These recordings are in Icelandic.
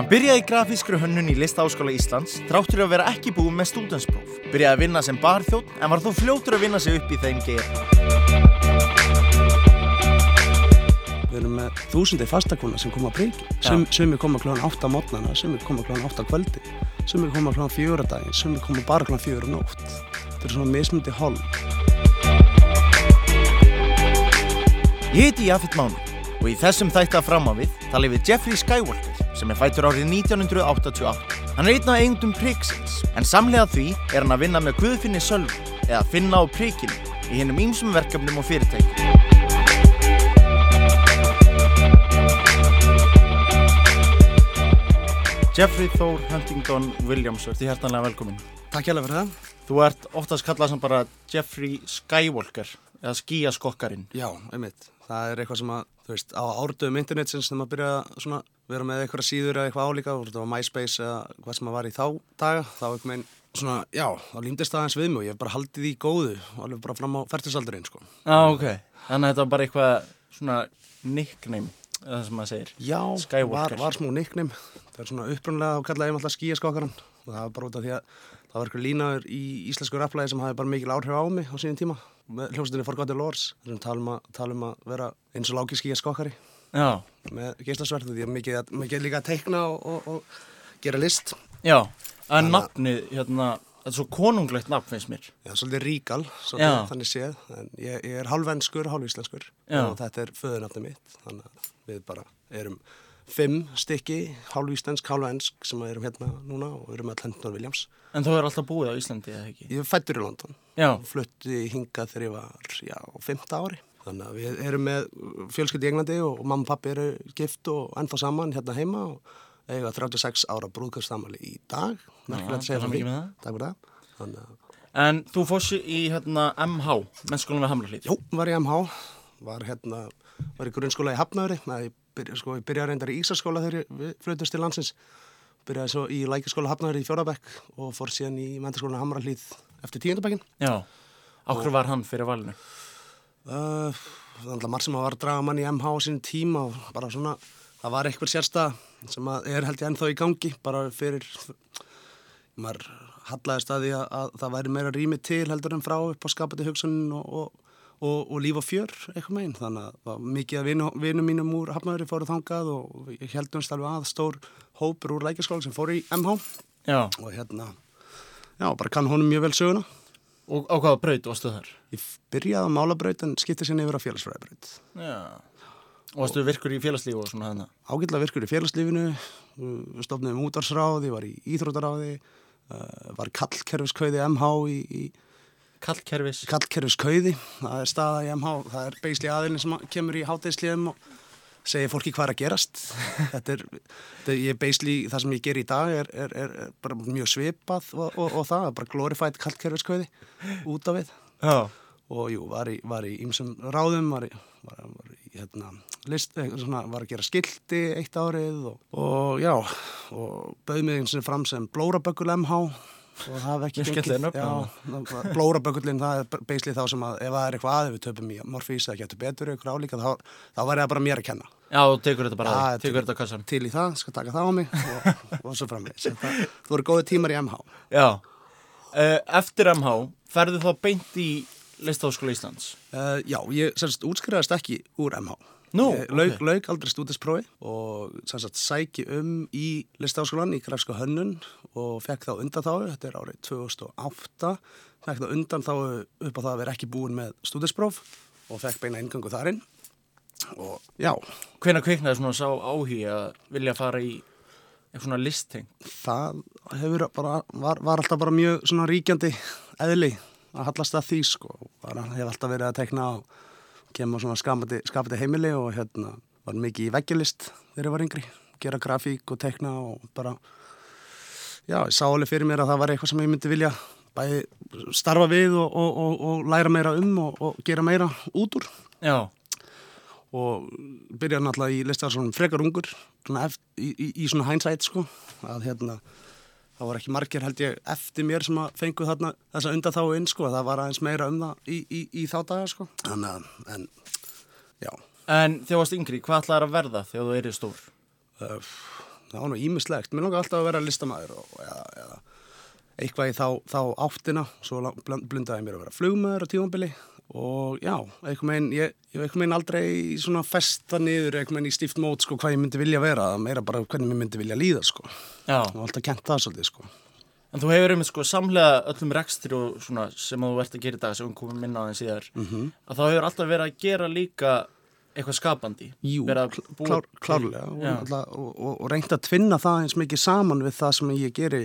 Hann byrjaði í grafískri hönnun í Listaháskóla Íslands þrátt fyrir að vera ekki búinn með stúdentspróf. Byrjaði að vinna sem barþjónn en var þó fljótur að vinna sig upp í þeim geira. Við erum með þúsundir fastakona sem koma að priki. Sumir koma klukkan 8 á morgnana, sumir koma klukkan 8 á kvöldi, sumir koma klukkan 4 á daginn, sumir koma bara klukkan 4 á nótt. Þetta svona mismunandi hólf. Ég heiti Jafet Máni og í þessum þætti að fram á við tala við Jeffrey Skywalker sem fæddur árið 1988. Hann einn af eigendum priksins en samhliða því hann að vinna með Guðfinni Sölva eða finna á prikinu í hinum ýmsum verkefnum og fyrirtækjum. Jeffrey Thor Huntington Williams, ertu hjartanlega velkominn. Takk hérlega fyrir það. Þú ert oftast kallað sem bara Jeffrey Skywalker eða skýjaskokkarinn. Já, einmitt. Það eitthvað sem að, þú veist, á árdöfum internetsins þegar maður byrjaði svona vera með eitthvað síður eða eitthvað álíka, þetta var MySpace eða hvað sem maður var í þá daga, þá eitthvað meginn svona, já, þá límdist það eins við mig og ég hef bara haldið því góðu, alveg bara fram á fertugsaldurinn, sko. Ok. Þannig að þetta var bara eitthvað svona nickname, eða sem maður segir. Já, Skywalker. var smá nickname. Það svona upprunalega þá kallaði ég alltaf skýjaskokkarann og það var bara út af því að það var eitthvað línaður í íslensku rapplægi sem hafði bara mikil áhrif á mig á sínum tíma með hljómsveitinni Forgotten Lords þessum tala að vera eins og lági skýjaskokkari með geislasverð því að mikið líka að teikna og gera list. Já, en nafnið, þetta er svo konunglegt nafn finnst mér. Já, svolítið ríkal, þannig séð, en ég er hálfenskur, hálfíslenskur og þetta er föðurnafnið mitt, þannig að við bara erum 5 stykki, hálfíslensk, hálfensk sem erum hérna núna og erum með Huntington Williams. En þú er alltaf búið á Íslandi, eða ekki? Ég er fæddur í London. Já. Flutti hingað þegar ég var, 5. ári. Þannig að við erum með fjölskyldu í Englandi og mamma og pappi eru gift og ennþá saman hérna heima og eiga 36 ára brúðkaupsafmæli í dag. Merkilegt að segja frá því. Takk fyrir það. Þannig að... En þú fórst í MH, Menntaskólann við Hamrahlíð. Jú, var í MH, var í grunnskóla í Hafnarfirði. Ég byrjaði reyndar í Ísaskóla þegar við fluttumst til landsins. Byrjaði svo í Lækjaskóla Hafnarfirði í 4. bekk og fór síðan í Menntaskólann Hamrahlíð eftir 10. bekkinn. Já. Áhverju var hann fyrir valinu? Það er alltaf margt sem var að draga mann í MH á sínum tíma og bara svona, það var eitthvað sérstæða sem held ég ennþá í gangi, bara fyrir, maður hallaðist að því að það væri meira rými til heldur en frá upp á skapandi hugsunin og líf og fjör eitthvað meginn, þannig að það var mikið að vinum mínum úr Hafnarfirði fóru þangað og ég heldumst alveg að stór hópur úr Lækjaskóla sem fóru í MH. Já. Og bara kann honum mjög vel söguna. Og á hvaða braut varstu þar? Ég byrjaði á málabraut en skipti sinni yfir á félagsfræðibraut. Já. Og varstu virkur í félagslífu og svona þarna? Ágætlega virkur í félagslífinu, stofnuðum útvarpsráði, var í íþróttaráði, var kallkerfiskauði MH í Kallkerfiskauði, það er staða í MH, það er beisli aðilin sem kemur í hádegisliðum og segir fólki hvað er að gerast. Ég beisli, það sem ég ger í dag er bara mjög svipað og það er bara glorified kallkerfiskauði út af við. Já. Og jú, var í ýmsum ráðum, var að gera skilti eitt árið og bauð mig eins og fram sem blóraböggul MH. Og það var ekki gengið. Blóraböggullin, það er beisli þá sem að ef það er eitthvað ef við töpum í morfís eða getur betur ykkur álíka þá var það bara mér að kenna. Já, þú tekur þetta bara tekur þetta á kassan. Til í það, skal taka það á mig og svo framvegis. Það voru góði tímar í MH. Já. Eftir MH, ferðu þá beint í Listaháskóla Íslands? Já, ég útskrifaðist ekki úr MH. Lauk aldrei stúdentsprófi og sæki í Listaháskólann í grafíska hönnun og fekk þá undanþágu, þetta er árið 2008, fekk þá undanþágu upp á það að vera ekki búin með stúdentspróf og fekk beina inngöngu þarinn og já. Hvenær kviknaði svona sá áhugi að vilja fara í eitthvað svona listing? Það var alltaf bara mjög svona ríkjandi eðli að hallast að því sko, hef alltaf verið að teikna og kemur svona skapandi heimili og var mikið í veggjulist þegar ég var yngri, gera grafík og teikna og bara, já, ég sá alveg fyrir mér að það var eitthvað sem ég myndi vilja bæði starfa við og læra meira og gera meira út úr. Já. Og byrjaði náttúrulega í Listaháskólanum frekar ungur, svona í svona hindsight sko, að það var ekki margir held ég eftir mér sem að fengu þarna þessa undanþágu inn sko, það var aðeins meira það í þá daga sko. Þannig að, já. En þegar þú varst yngri, hvað ætlaðir að verða þegar þú erið stór? það var nú ýmislegt. Mér langar alltaf að vera listamaður eða eitthvað í þá áttina, svo blundaði mér að vera flugmaður á tímabili og já, ég einhvern veginn aldrei svona festa niður einhvern veginn í stíft mót sko hvað ég myndi vilja vera, meira bara hvernig ég myndi vilja líða sko. Já. Og alltaf kennt það svolítið sko. En þú hefur einmitt sko samlega öllum rekstri og svona sem þú ert að gera í dag sem við komum inn á þeim síðar, að þá hefur alltaf verið að gera líka eitthvað skapandi. Jú, klárlega og reynt að tvinna það eins mikið saman við það sem ég geri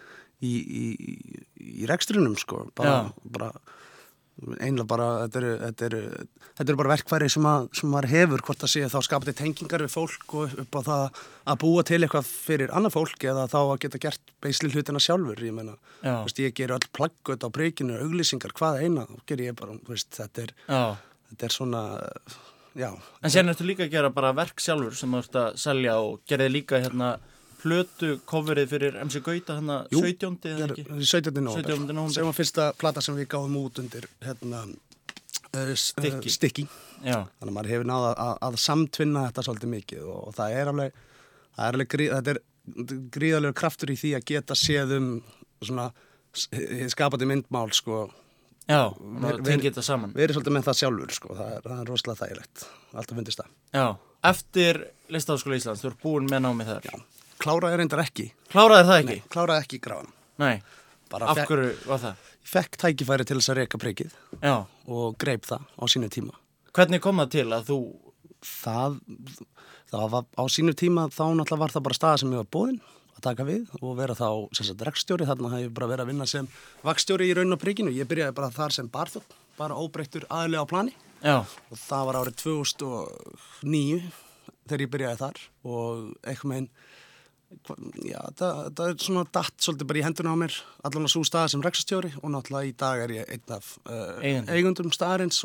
í rekstrinum sko, bara einlega bara, þetta eru bara verkfæri sem maður hefur, hvort það sé þá skapandi tengingar við fólk og upp á það að búa til eitthvað fyrir annað fólk eða þá að geta gert beisli hlutina sjálfur, ég meina, ég ger öll plaggut á prikinu, auglýsingar, hvað eina, þá ger ég bara, þetta er svona, já. En sen ertu líka að gera bara verk sjálfur sem þú ert að selja og gerði líka plötu coverið fyrir MC Gauta 17. eða ekki? 17. nóvember. Sem var fyrsta plata sem við gáðum út undir Stykki. Já. Þannig að maður hefur náð að samtvinna þetta svolítið mikið og það er gríðarlegur kraftur í því að geta séð svona skapandi myndmál sko. Já, tengið þetta saman. Við erum svolítið með það sjálfur sko, það er rosalega þægilegt, alltaf fundist það. Já, eftir Listaháskóla Íslands, þú ert búin með námið þar. Já, kláraði reyndar ekki. Kláraði það ekki? Nei, kláraði ekki gráðan. Nei, af hverju var það? Ég fekk tækifæri til þess að reka prikið. Já. Og greip það á sínu tíma. Hvernig kom það til að þú? Það var á sínu tíma, þá náttúrulega var það bara staða sem ég var boðinn að taka við og vera þá rekstjóri, þarna hafði ég bara verið að vinna sem vaktstjóri í raun og prikinu. Ég byrjaði bara þar sem barþjónn, bara óbreyttur aðili á plani. Já. Og það var árið 2009 þegar ég byrjaði þar og eitthvað meginn, já, það er svona datt svolítið bara í hendurna á mér, allan á svo staða sem rekstjóri og náttúrulega í dag er ég einn af eigundum staðarins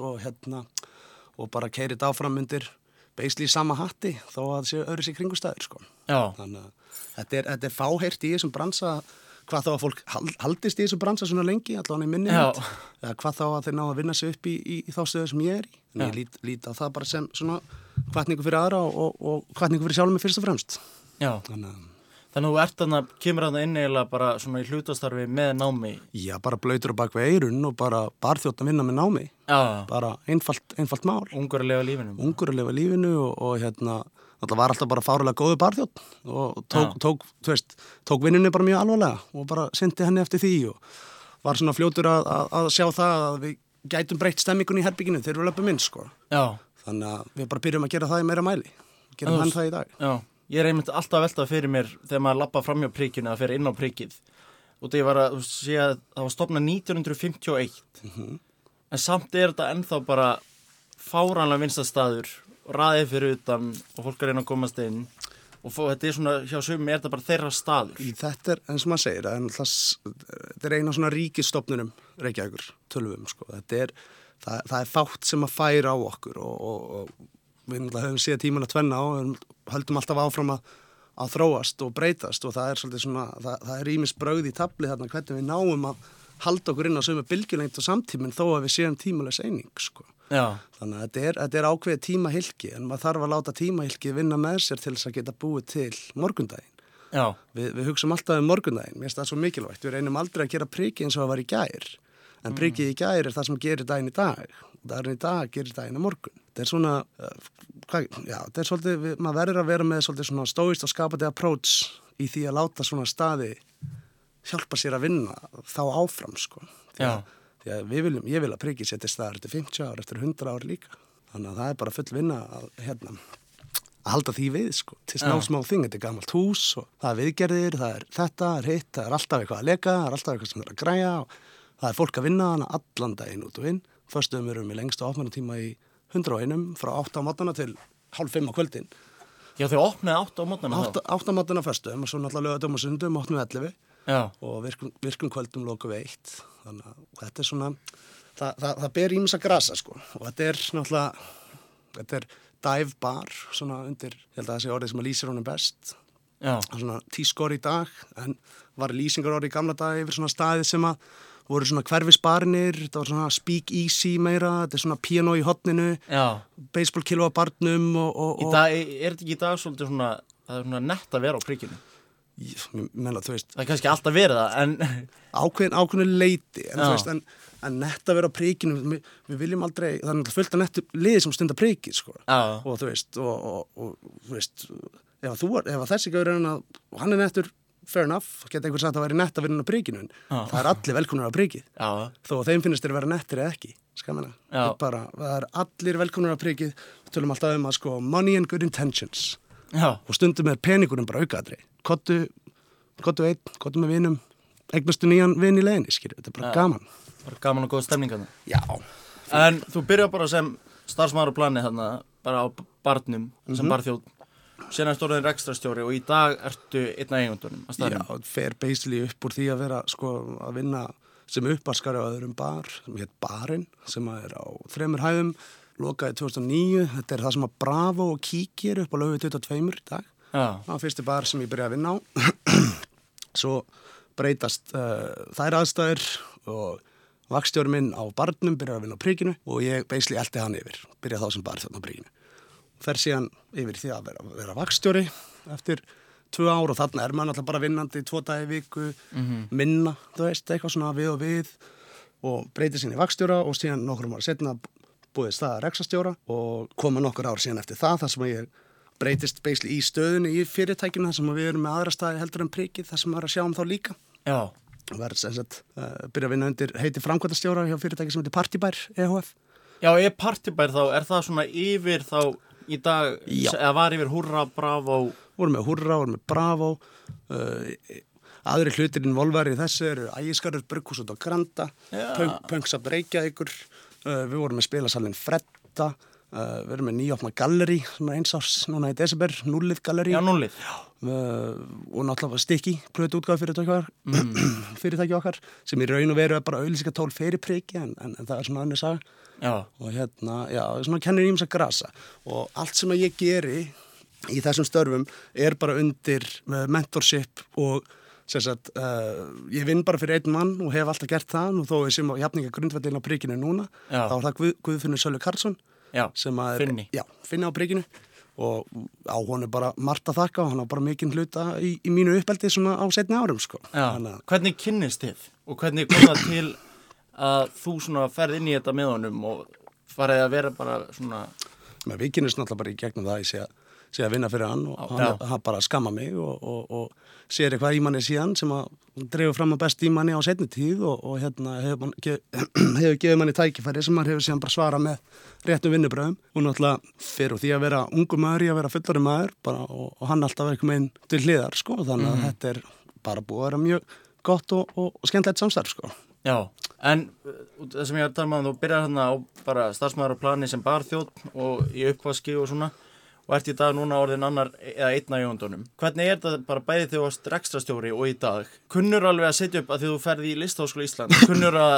og bara keyrið áfram undir beisli í sama hatti þó að það séu öðru sér kringustæður sko. Já. Þannig að þetta er fáheyrt í þessum bransa, hvað þá að fólk haldist í þessum bransa svona lengi, allavega í minni hlut, eða hvað þá að þeir ná að vinna sig upp í þá stöðu sem ég er í. En ég lít á það bara sem svona hvatningu fyrir aðra og hvatningu fyrir sjálfum mig fyrst og fremst. Já. Þannig að þú ert þarna, kemur þarna inn eiginlega bara svona í hlutastarfi með námi? Já, bara blautur á bak við eyrun og bara barþjónn að vinna með námi. Já. Bara einfalt mál. Ungur að lifa lífinu. Ungur að lifa lífinu og það var alltaf bara fárulega góðu barþjónn og tók vinnunni bara mjög alvarlega og bara syndi henni eftir því og var svona fljótur að sjá það að við gætum breytt stemmingunni í herbygginu þegar við löpum inn sko. Já. Þannig að við bara byrjum að gera það í meira mæli. Gerum hann það í dag. Já. Ég er einmitt alltaf að velta fyrir mér þegar maður lappa fram hjá prikinu að fyrir inn á prikið. Og þegar ég var að segja að það var stofnað 1951. En samt er þetta ennþá bara fáránlega vinstastaður og raðið fyrir utan og fólk er reyna að komast inn. Og þetta er svona, hjá sumum er þetta bara þeirra staður. Þetta er, eins og maður segir, þetta er eina svona ríkisstofnunum Reykjavíkur, tölvum, sko. Það er fátt sem að færa á okkur og við höfum séð tíman að tvenna og höldum alltaf áfram að þróast og breytast og það er svolítið svona, það er ýmis brögð í tafli þarna hvernig við náum að halda okkur inn á sömu bylgjulengd og samtíminn þó að við séum tímalaus eining, sko. Já. Þannig að þetta er ákveðið tímahylki en maður þarf að láta tímahylki vinna með sér til þess að geta búið til morgundaginn. Já. Við hugsum alltaf morgundaginn, mér finnst það svo mikilvægt, við reynum aldrei að gera prikið eins og það var í gær, en prikið í gær er það sem gerir daginn í dag, daginn í dag gerir daginn á morgun. Þetta er svona, þetta er svolítið, maður verður að vera með svolítið svona stóist og skapandi approach í því að láta svona staði hjálpa sér að vinna þá áfram, sko. Því að ég vil að prikið setja staðar eftir 50 ár, eftir 100 ár líka. Þannig að það er bara full vinna að halda því við, sko. Til smá þing, þetta er gamalt hús og það er viðgerðir, það er þetta, það er hitt, það er alltaf eitthvað að leka, það er alltaf eitthvað sem er að græja og það er fólk að vinna hana allan daginn út og inn. Föstuðum erum við lengst á opnunatíma í 101 frá 8 á mótnana til 4:30 á kvöldin. Já, þau opnaði 8 á mótnana þá? 8 á mótnana föstuðum og svo náttúrulega laugardögum og sundum opnum við 11. Já. Og virkum kvöldum lokum við 1. Þannig að þetta er svona, það ber ýmis að grasa, sko. Og þetta er náttúrulega, þetta er dive bar, svona undir, ég held að það sé orðið sem að lýsir honum best. Já. Svona tískor í dag, en var lýsingar orðið í gamla dag yfir svona staði sem að voru svona hverfisbarnir, þetta var svona speak easy meira, þetta er svona piano í hotninu, baseball kiló á barnum og... Í dag, er þetta ekki í dag svolítið svona, það er svona nett að vera á prikinu. Ég meina, þú veist. Það kannski alltaf verið það, en... Ákveðinu leiti, en þú veist, en nett að vera á prikinu, við viljum aldrei, það er náttúrulega fullt af nettu liði sem stundar prikið, sko. Og þú veist, og þú veist, ef þessi gaur og hann er nettur, fair enough, geta einhver sagt að væri nett að vera inn á prikinu, en það er allir velkomnir á prikið. Þó að þeim finnst þeir vera nettir eða ekki, skamina. Það er allir velkomnir á prikið, við tölum alltaf að sko, money and good intentions. Og stundum er peningurinn bara aukaðri. Kottu með vinum, eignastu nýjan vin í leiðinni, þetta er bara gaman. Bara gaman og góð stemning þarna. Já. En þú byrjar bara sem starfsmaður á plani þarna, bara á barnum, sem barþjóð. Síðan ertu orðin rekstrarstjóri og í dag ertu einn af eigendunum að staðnum. Já, fer basically upp úr því að vera, sko, að vinna sem uppvaskari á öðrum bar, sem heit Barinn, sem er á 3 hæðum, lokaði 2009. Þetta er það sem að Bravo og Kíkir upp á Laugu 22 í dag. Það var fyrsti bar sem ég byrjaði að vinna á. Svo breytast þær aðstæður og vakstjóri minn á barnum byrjaði að vinna á prikinu og ég basically elti hann yfir, byrjaði þá sem bar þarna á prikinu. Fer síðan yfir því að vera vakstjóri eftir 2 ár og þarna er maður alltaf bara vinnandi 2 daga í viku, minna, þú veist, eitthvað svona við og breytið síðan í vakstjóra og síðan nokkrum ára setna búið staða rekstrarstjóra og koma nokkur ár síðan eftir það þar sem ég breytist basically í stöðunni í fyrirtækjum þar sem við erum með aðra staði heldur en prikið þar sem maður er að sjá þá líka. Já. Og verður sem sagt, byrja að vinna undir heiti framkvæmdastjóra hjá fyrirtæki sem heitir Partibær EHF. Já, Partibær þá, er það svona yfir þá í dag, eða var yfir Hurra, Bravo? Vorum með Hurra, vorum með Bravo, aðri hlutir involvari í þessu eru Ægisgarður, Brugghús út á Granda, Pönksafn Reykjavíkur, við vorum með spilasalinn Fredda, við erum með nýjopna gallerí sem er 1 árs núna í desember, Núllið gallerí. Já, Núllið. Og náttúrulega Stykki, plötu útgáfu fyrirtæki okkar sem í raun og veru er bara auglýsingatól fyrir priki en það er svona önnur saga. Já. Og svona kennir ýmsa grasa og allt sem að ég geri í þessum störfum er bara undir mentorship og sagt, ég vinn bara fyrir einn mann og hef alltaf gert það og þó ég sem á jafninga grundvallin á prikinu núna, þá er það Guðfinnur Sölvi Karlsson. Já, Finni á prikinu og á honum bara margt að þakka og hann á bara mikinn hluta í mínu uppeldi svona á seinni árum, sko. Já, hvernig kynnist þið og hvernig kom það til að þú svona ferð inn í þetta með honum og farið að vera bara svona... Við kynnist náttúrulega bara í gegnum það, ég sé að vinna fyrir hann og hann bara skamma mig og sér eitthvað í manni síðan sem að dreifur fram að best í manni á seinni tíð og hefur gefið manni tækifæri sem maður hefur síðan bara svarað með réttum vinnubröðum og náttúrulega fyrir því að vera ungur maður í að vera fullari maður bara, og hann alltaf verið komið inn til hliðar, sko, þannig að þetta er bara búið að vera mjög gott og skemmtilegt samstarf, sko. Já, en það sem ég er að tala um að þú byrjar hérna á bara starfsmaður á plani sem barþjónn og í uppvaski og svona og ert í dag núna orðin annar eða einn af eigendunum. Hvernig er þetta bara bæði þegar þú varst rekstrarstjóri og í dag? Kunnur alveg að setja upp að því þú ferði í Listaháskóla Íslands, kunnur að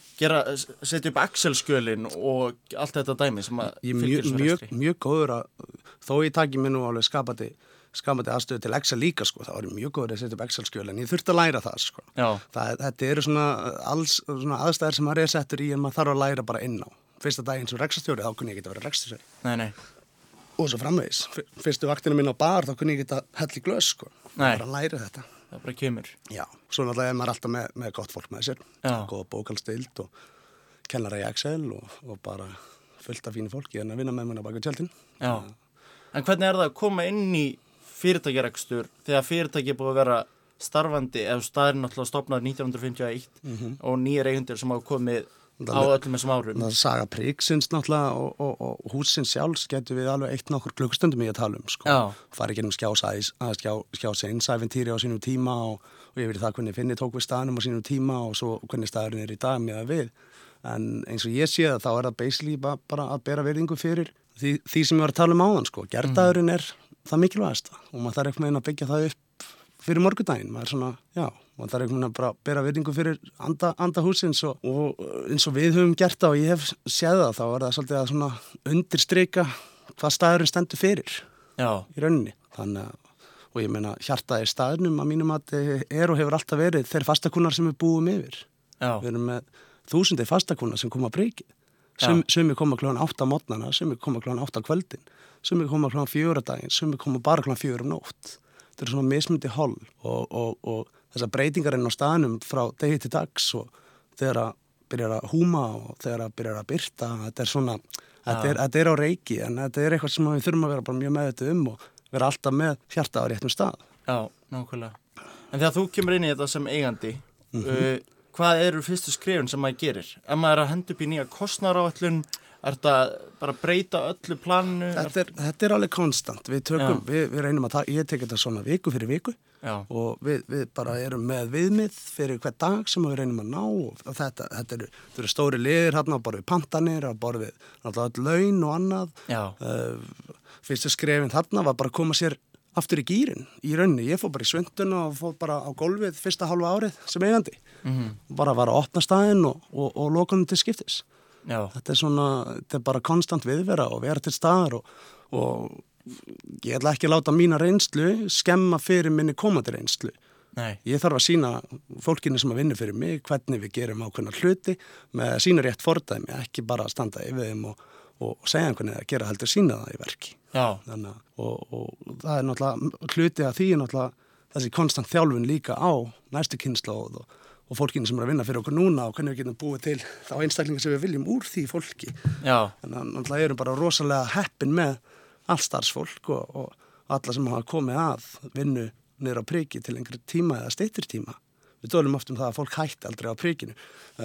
setja upp Excel-skjölin og allt þetta dæmi sem að fylgir svo rekstri? Mjög góður að, þó ég taki mér nú alveg skapandi aðstöðu til Excel líka, sko, það var mjög góður að setja upp Excel-skjöl en ég þurfti að læra það, sko. Þetta eru svona aðstæður sem maður er settur í en maður þarf að læra bara inn á. Fyrsta daginn sem rekstrarstjóri, þá kunni ég ekki að vera rekstrarstjóri. Nei. Og svo framvegis, fyrstu vaktina mín á bar, þá kunni ég ekki að hella í glös, sko. Bara að læra þetta. Það bara kemur. Já, svo náttúrulega er maður alltaf með gott fólk með sér. Góða bókhaldsdeild og kennara í Excel og bara fullt af fínu fólki en að vinna með mér á bak við tjöldin. Já, en hvernig er það að koma inn í fyrirtækjarekstur þegar fyrirtæki er búið að vera starfandi eða staðurinn náttúrulega stofnaður 1951 og nýjar eigendur sem hafa komið á öllum þessum árum. Það saga priksins náttúrulega og húsins sjálfs getur við alveg eitt nokkur klukkstundum í að tala um, sko. Farið gennum skjásæns æventýri á sínum tíma og yfir það hvernig Finni tók við staðnum á sínum tíma og svo hvernig staðurinn er í dag með við. En eins og ég sé það, þá er það basically bara að bera virðingu fyrir því sem ég var að tala um áðan, sko. Gerðdagurinn er það mikilvægasta og maður þarf eitthvað að byggja það upp fyrir morgundaginn. Maður er svona, maður þarf eitthvað bara að bera virðingu fyrir anda húsins og eins og við höfum gert það og ég hef séð það, þá er það svolítið að svona undirstrika hvað staðurinn stendur fyrir í rauninni. Þannig að, og ég meina, hjartaði staðnum að mínum að er og hefur alltaf verið þeir fastakunnar sem við búum yfir. Við erum með 1000 fastakunnar sem koma að prikið. Sumir koma klukkan 8 á morgnana, sumir koma klukkan 8 á kvöldin, sumir koma klukkan 4 á daginn, sumir koma bara klukkan 4 nótt. Þetta svona mismundi hol og þessar breytingar inn á staðnum frá degi til dags og þegar að byrjar að húma og þegar að byrjar að birta, þetta svona, þetta á reiki en þetta eitthvað sem við þurfum að vera bara mjög meðvituð og vera alltaf með hjarta á réttum stað. Já, nákvæmlega. En þegar þú kemur inn í þetta sem eigandi, hvað eru fyrstu skrefin sem maður gerir? Ef maður að henda upp í nýja kostnaðaráætlun, er þetta bara að breyta öllu planinu? Þetta alveg konstant. Við reynum að ég tek þetta svona viku fyrir viku og við bara erum með viðmið fyrir hver dag sem við reynum að ná og þetta eru stóri liðir hérna á borð við pantanir, á borð við öll laun og annað. Fyrstu skrefin þarna var bara að koma sér aftur í gýrin í rauninni. Ég fór bara í svönduna og fór bara á gólfið fyrsta hálfa árið sem eigandi. Bara var að opna staðinn og loka hann til skiptis. Þetta er bara konstant viðvera og vera til staðar og ég ætla ekki að láta mína reynslu skemma fyrir minni komandi reynslu. Nei. Ég þarf að sýna fólkinu sem að vinna fyrir mig hvernig við gerum ákveðna hluti með sína rétt fordæmi, ekki bara að standa yfir þeim og segja hvernig að gera heldur sína það í verki. Þannig, og það er náttúrulega hluti að því náttúrulega þessi konstant þjálfun líka á næstu kynslóð og fólkinu sem er að vinna fyrir okkur núna og hvernig við getum búið til þá einstaklingar sem við viljum úr því fólki. Þannig að náttúrulega erum bara rosalega heppin með allstarfsfólk og alla sem hafa komið að vinnu niður á priki til einhverjum tíma eða styttri tíma. Við tölum oft það að fólk hætti aldrei á prikinu.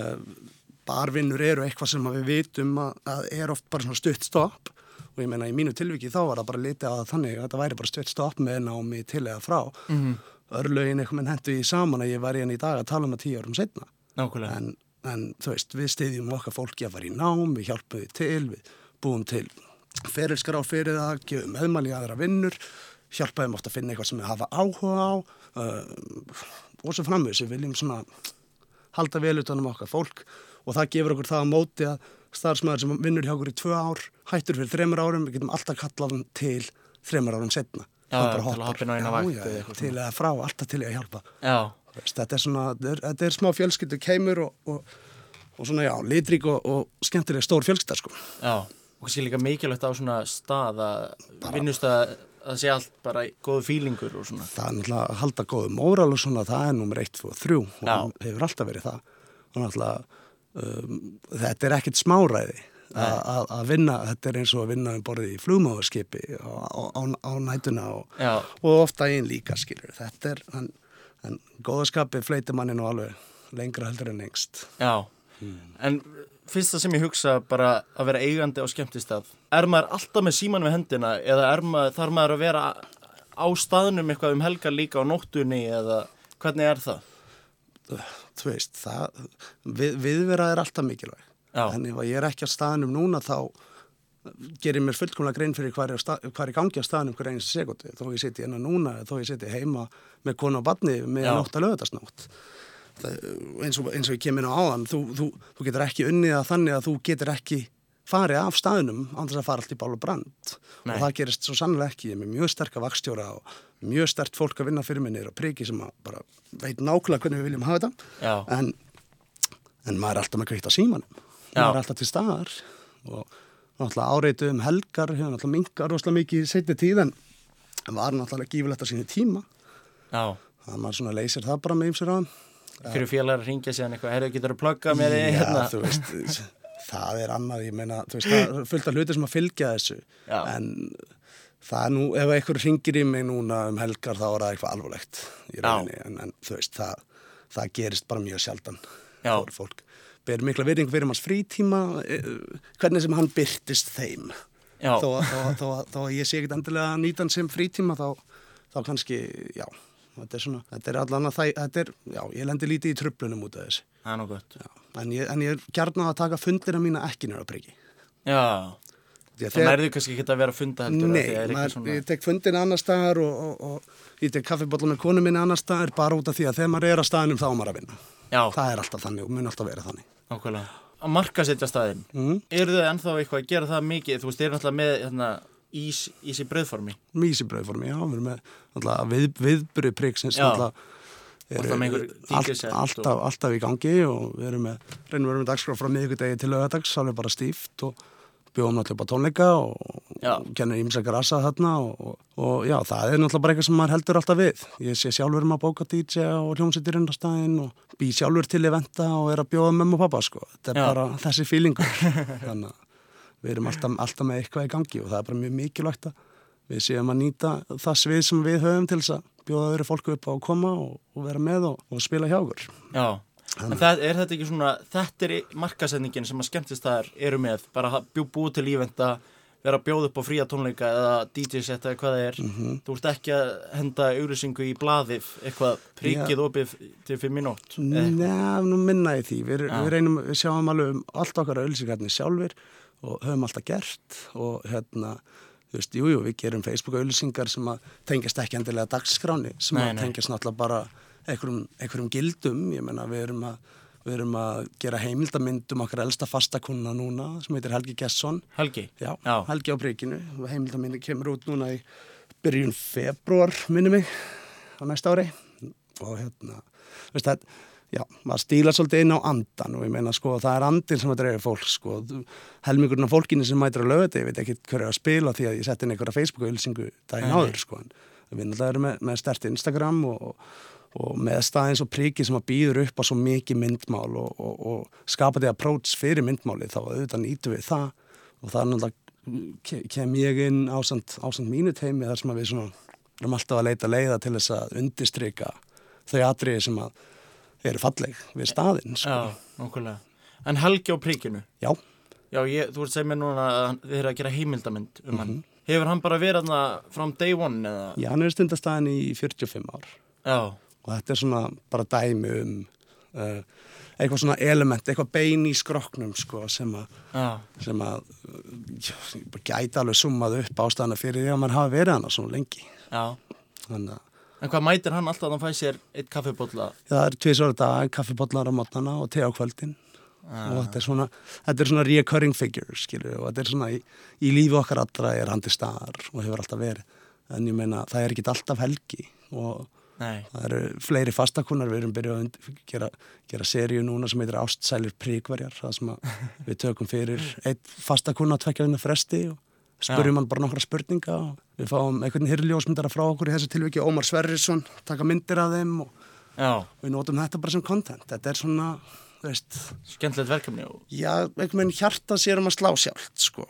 Barvinnur eru eitthvað sem við vitum að er oft bara svona stutt stopp og ég meina í mínu tilviki þá var það bara litið á það þannig að þetta væri bara stutt stopp með námi til eða frá. Örlögin eitthvað menn hentu í saman að ég var í henni í dag að tala um það 10 árum seinna. Nákvæmlega. En þú veist, við styðjum okkar fólki að fara í nám, við hjálpum við til, við búum til ferilskrá fyrir það, gefum meðmæli aðra vinnur, hjálpaðum oft að finna eitthvað sem við hafa áhuga á og svo framvegis við viljum svona halda vel utan okkar fólk og það gefur okkur það á móti að starfsmaður sem vinnur hjá okkur í 2 ár hættur fyrir 3 árum, við getum alltaf kallað hann til 3 árum setna. Til að hoppina inn á vægt. Til að frá, alltaf til að hjálpa. Þetta er svona, þetta er smá fjölskyldu keimur og svona litrík og skemmtileg stór fjölskylda sko. Og kannski líka mikilvægt á svona stað að vinnustað að sé allt bara góðu fílingur og svona. Það náttúrulega að halda góðu móral og svona, það númer 1, 2 og 3 og hefur alltaf verið það. Og náttúrulega þetta ekkert smáræði að vinna, þetta eins og að vinna borðið í flugmáðurskipi á nætuna og ofta einn líka skilur. Þetta en góðaskapið fleytir manni nú alveg lengra heldur en lengst. En fyrsta sem ég hugsa bara að vera eigandi á skemmtistað, maður alltaf með síman við hendina eða þarf maður að vera á staðnum eitthvað helgar líka á nóttunni eða hvernig það? Þú veist, viðvera alltaf mikilvæg. En ef ég ekki á staðnum núna þá gerir mér fullkomlega grein fyrir hvað er í gangi á staðnum hver eins sekúndu. Þó ég sitji hérna núna, þó ég sitji heima með konu og barni með nótt að laugardagsnótt. Eins og ég kem inn á áðan, þú getur ekki unnið að þannig að þú getur ekki farið af staðnum án þess að fara allt í bál og brand. Og það gerist svo sannlega ekki. Ég er með mjög sterka vagnstjóra og mjög sterkt fólk að vinna fyrir mig niður á priki sem bara veit nákvæmlega hvernig við viljum hafa þetta. En maður er alltaf með kveikt á símanum. Maður er alltaf til staðar og náttúrulega áreitu helgar, hefur náttúrulega minkar rosalega mikið í seinni tíð en var náttúrulega gífurlegt á sínu tíma. Þannig að maður svona leysir það bara með ýmsir á. Fyrir félagar að ringja síðan eitthvað, getur að plugga með því hérna? Þú veist, það er annað, ég meina, þú veist, það er fullt af hluti sem að fylgja þessu. En það nú, ef einhver ringir í mig núna helgar þá er það eitthvað alvarlegt í rauninni. En þú veist, það gerist bara mjög sjaldan. Fólk ber mikla virðingu fyrir manns frítíma, hvernig sem hann birtist þeim. Þó að ég sé ekkert endilega að nýta hann sem frítíma, þá kannski, þetta er allan að ég lendi lítið í truflunum út af þessu. Það nú gott. En ég er gjarnan að taka fundina mína ekki niður á priki. Það nærðu kannski ekki að vera að funda heldur. Nei, ég tek fundina annar staðar og ég tek kaffibolla með konu minni annar staðar bara út af því að þegar maður er á staðinum þá á maður að vinna. Það er alltaf þannig og mun alltaf vera þannig. Nákvæmlega. Að markasetja staðinn. Eru þau ennþá eitthvað að gera það mikið? Þú veist, eru náttúrulega með ís í brauðformi. Ís í brauðformi, já, við erum með viðburði priksins alltaf í gangi og við reynum að vera með dagskrá frá miðvikudegi til laugardags, alveg bara stíft og bjóðum náttúrulega upp á tónleika og kennum ýmsa grasa þarna og já, það náttúrulega bara eitthvað sem maður heldur alltaf við. Ég sé sjálfur að bóka DJ og hljómsveitir inn á staðinn og bý sjálfur til eventa og að bjóða mömmu og pappa, sko. Þetta bara þessi feelingur. Þannig að við erum alltaf með eitthvað í gangi og það bara mjög mikilvægt að við séum að nýta það svið sem við höfum til þess að bjóða öðru fólku upp á að koma og vera með og spila hjá okkur. Já. En þetta ekki svona, þetta markasetningin sem að skemmtistaðar eru með, bara búið til íventa, vera að bjóða upp á fría tónleika eða DJ-set eða hvað það er. Þú ert ekki að henda auglýsingu í blaðið, eitthvað prikið opið til 5 mínútur? Nei, nú minna ég því. Við sjáum alveg allt okkar auglýsingarnir sjálfur og höfum alltaf gert og þú veist, við gerum Facebook-auglýsingar sem að tengjast ekki endilega dagskráni, sem að tengjast náttúrulega bara einhverjum gildum. Ég meina, við erum að gera heimildamynd okkar elsta fastakúnna núna sem heitir Helgi Gesson. Helgi? Já, Helgi á Prikinu. Heimildamyndi kemur út núna í byrjun febrúar, minni mig, á næsta ári. Og veist það, já, maður stílar svolítið inn á andan og ég meina, sko, það er andinn sem að dreifir fólk, sko. Helmingurinn af fólkinu sem mætir á laugardegi, ég veit ekki hver að spila því að ég sett inn einhverja Facebook-auglýsingu daginn áður, sko. Við náttúrulega erum með sterkt Instagram og með staðins og Priki sem að býður upp á svo mikið myndmál og skapa því approach fyrir myndmáli, þá auðvitað nýtum við það og það er náttúrulega kem ég inn ásamt mínu teimi þar sem að við svona erum alltaf að leita leiða til þess að undirstrika þau atriði sem að eru falleg við staðinn, sko. Já, nákvæmlega. En Helgi á Prikinu? Já. Já, þú ert að segja mér núna að þið eru að gera heimildamynd hann. Hefur hann bara verið þarna from day one, eða? Já, hann er stundastaðinn í 45 ár. Já. Og þetta er svona bara dæmi eitthvað svona element, eitthvað bein í skrokknum, sko, sem að gæti alveg summað upp ástæðana fyrir því að mann hafi verið hana svona lengi. Já. Þannig að En hvað mætir hann alltaf að hann fæ sér eitt kaffibolla? Já, það er 2 ára dag, kaffibollar á morgnana og te á kvöldin. Og þetta er svona recurring figure, skilur, og þetta er svona í lífi okkar allra er hann til staðar og hefur alltaf verið. En ég meina, það er ekki alltaf Helgi og það eru fleiri fastakúnnar. Við erum byrjað að gera seríu núna sem heitir Ástsælir Prikverjar, það sem við tökum fyrir einn fastakúnna á 2 vikna fresti og spurjum hann bara nokkra spurninga og við fáum einhvern hirðljósmyndara frá okkur í þessu tilviki, Ómar Sverrisson, taka myndir af þeim og við notum þetta bara sem content. Þetta er svona, þú veist, skemmtilegt verkefni og já, einhvern veginn hjartað sér að slá sjálft, sko,